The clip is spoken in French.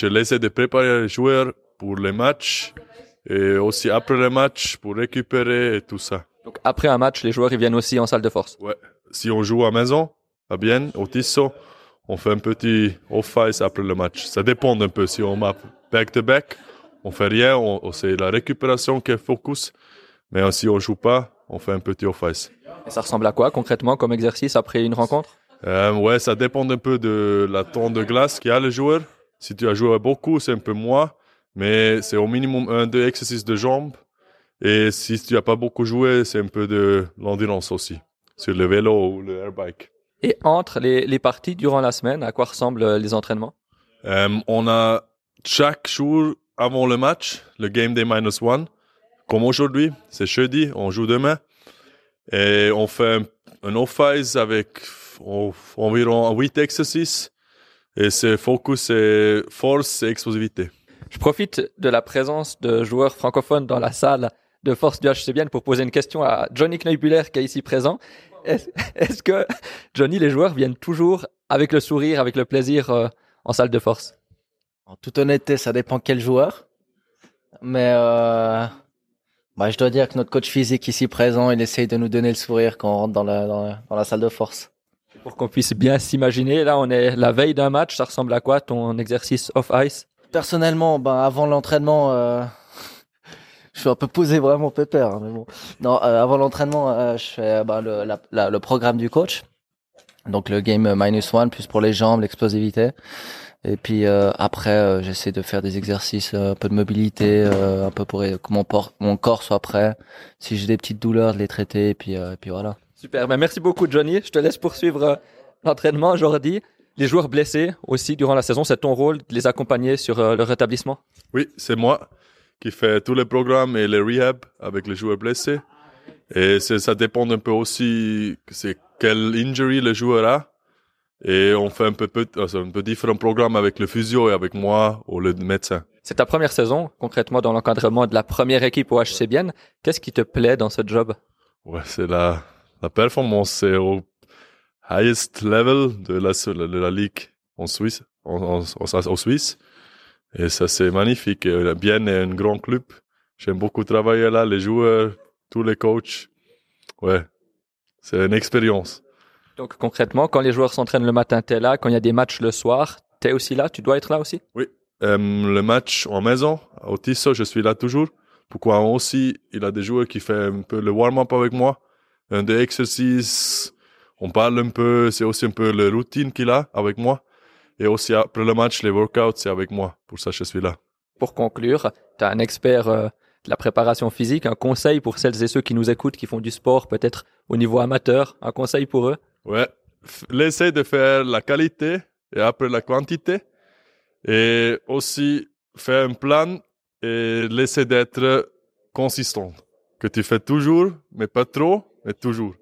je laisse de préparer les joueurs pour les matchs et aussi après les matchs pour récupérer et tout ça. Donc après un match, les joueurs ils viennent aussi en salle de force. Ouais. Si on joue à maison, à Bienne, au Tissot, on fait un petit off-ice après le match. Ça dépend un peu. Si on a back-to-back, on fait rien, c'est la récupération qui est focus. Mais si on joue pas, on fait un petit off-ice. Et ça ressemble à quoi concrètement comme exercice après une rencontre? Ouais, ça dépend un peu de la temps de glace qu'il y a le joueur. Si tu as joué beaucoup, c'est un peu moins. Mais c'est au minimum 1-2 exercices de jambes. Et si tu n'as pas beaucoup joué, c'est un peu de l'endurance aussi. Sur le vélo ou le airbike. Et entre les parties durant la semaine, à quoi ressemblent les entraînements? On a chaque jour avant le match, le game day -1. Comme aujourd'hui, c'est jeudi, on joue demain. Et on fait un off-ice avec environ 8 exercices. Et c'est focus et force et explosivité. Je profite de la présence de joueurs francophones dans la salle de force du HC Bienne pour poser une question à Johnny Kneubuller qui est ici présent. Est-ce que, Johnny, les joueurs viennent toujours avec le sourire, avec le plaisir en salle de force? En toute honnêteté, ça dépend quel joueur. Mais je dois dire que notre coach physique ici présent, il essaye de nous donner le sourire quand on rentre dans la salle de force. Pour qu'on puisse bien s'imaginer, là on est la veille d'un match, ça ressemble à quoi ton exercice off-ice? Personnellement, avant l'entraînement, je suis un peu posé vraiment pépère. Hein, mais bon. Non, avant l'entraînement, je fais le programme du coach. Donc le game -1 plus pour les jambes, l'explosivité. Et puis après, j'essaie de faire des exercices, un peu de mobilité, un peu pour que mon corps soit prêt. Si j'ai des petites douleurs, de les traiter. Et puis voilà. Super, merci beaucoup Johnny. Je te laisse poursuivre l'entraînement aujourd'hui. Les joueurs blessés aussi durant la saison, c'est ton rôle de les accompagner sur le rétablissement? Oui, c'est moi qui fais tous les programmes et les rehab avec les joueurs blessés. Et ça dépend un peu aussi c'est quel injury le joueur a. Et on fait un peu différents programmes avec le physio et avec moi ou le médecin. C'est ta première saison, concrètement, dans l'encadrement de la première équipe au HC Bienne. Qu'est-ce qui te plaît dans ce job? Ouais, c'est la performance. C'est au highest level de la ligue en Suisse, en Suisse. Et ça, c'est magnifique. Bienne est un grand club. J'aime beaucoup travailler là, les joueurs, tous les coachs. Ouais, c'est une expérience. Donc concrètement, quand les joueurs s'entraînent le matin, t'es là. Quand il y a des matchs le soir, t'es aussi là? Tu dois être là aussi? Oui. Le match en maison, au Tissot, je suis là toujours. Pourquoi aussi, il a des joueurs qui font un peu le warm-up avec moi. Des exercices, on parle un peu, c'est aussi un peu la routine qu'il a avec moi. Et aussi après le match, les workouts, c'est avec moi. Pour ça, je suis là. Pour conclure, tu as un expert de la préparation physique, un conseil pour celles et ceux qui nous écoutent, qui font du sport peut-être au niveau amateur, un conseil pour eux? Ouais, laissez de faire la qualité et après la quantité. Et aussi faire un plan et laisser d'être consistant. Que tu fais toujours, mais pas trop, mais toujours.